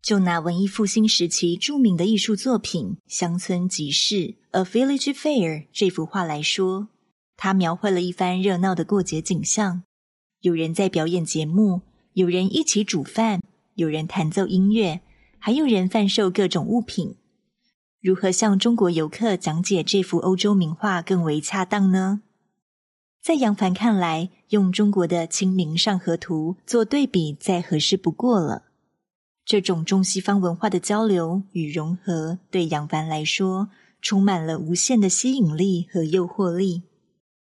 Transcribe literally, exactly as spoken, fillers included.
就拿文艺复兴时期著名的艺术作品《乡村集市》A Village Fair 这幅画来说，它描绘了一番热闹的过节景象，有人在表演节目，有人一起煮饭，有人弹奏音乐，还有人贩售各种物品。如何向中国游客讲解这幅欧洲名画更为恰当呢？在杨凡看来，用中国的《清明上河图》做对比再合适不过了。这种中西方文化的交流与融合，对杨凡来说，充满了无限的吸引力和诱惑力。